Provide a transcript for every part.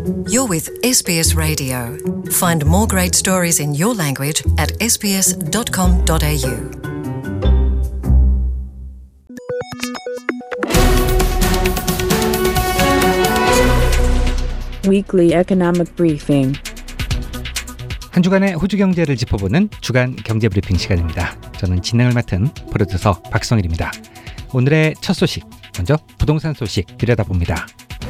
You're with SBS Radio. Find more great stories in your language at sbs.com.au. Weekly Economic Briefing. 한 주간의 호주 경제를 짚어보는 주간 경제 브리핑 시간입니다. 저는 진행을 맡은 프로듀서 박성일입니다. 오늘의 첫 소식, 먼저 부동산 소식 들여다봅니다.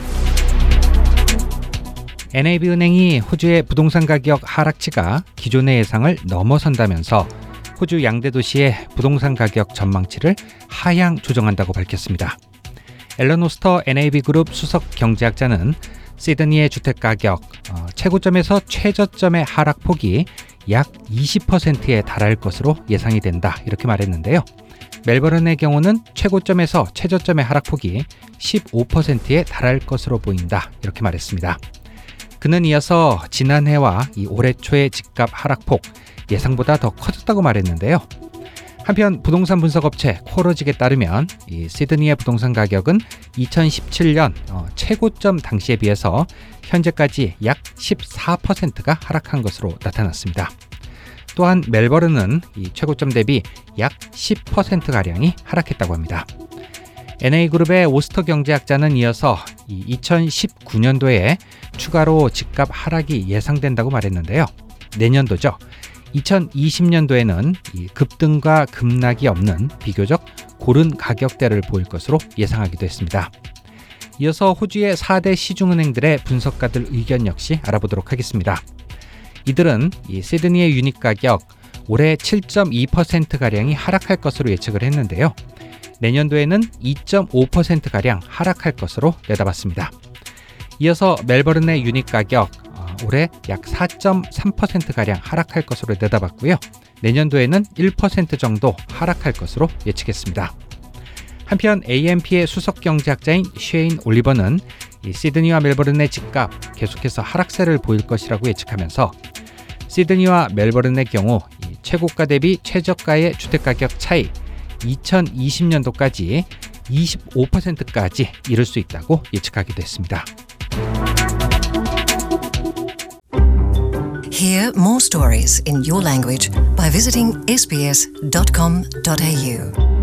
NAB은행이 호주의 부동산 가격 하락치가 기존의 예상을 넘어선다면서 호주 양대 도시의 부동산 가격 전망치를 하향 조정한다고 밝혔습니다. 앨런 오스터 NAB그룹 수석 경제학자는 시드니의 주택가격 최고점에서 최저점의 하락폭이 약 20%에 달할 것으로 예상이 된다 이렇게 말했는데요. 멜버른의 경우는 최고점에서 최저점의 하락폭이 15%에 달할 것으로 보인다 이렇게 말했습니다. 그는 이어서 지난해와 올해 초의 집값 하락폭 예상보다 더 커졌다고 말했는데요. 한편 부동산 분석업체 코러직에 따르면 이 시드니의 부동산 가격은 2017년 최고점 당시에 비해서 현재까지 약 14%가 하락한 것으로 나타났습니다. 또한 멜버른은 이 최고점 대비 약 10%가량이 하락했다고 합니다. NA그룹의 오스터 경제학자는 이어서 2019년도에 추가로 집값 하락이 예상된다고 말했는데요. 내년도죠. 2020년도에는 급등과 급락이 없는 비교적 고른 가격대를 보일 것으로 예상하기도 했습니다. 이어서 호주의 4대 시중은행들의 분석가들 의견 역시 알아보도록 하겠습니다. 이들은 시드니의 유닛 가격 올해 7.2%가량이 하락할 것으로 예측을 했는데요. 내년도에는 2.5%가량 하락할 것으로 내다봤습니다. 이어서 멜버른의 유닛 가격 올해 약 4.3%가량 하락할 것으로 내다봤고요. 내년도에는 1% 정도 하락할 것으로 예측했습니다. 한편 AMP의 수석 경제학자인 쉐인 올리버는 시드니와 멜버른의 집값 계속해서 하락세를 보일 것이라고 예측하면서 시드니와 멜버른의 경우 최고가 대비 최저가의 주택가격 차이 2020년도까지 25%까지 이를 수 있다고 예측하기도 했습니다. Hear more stories in your language by visiting sbs.com.au.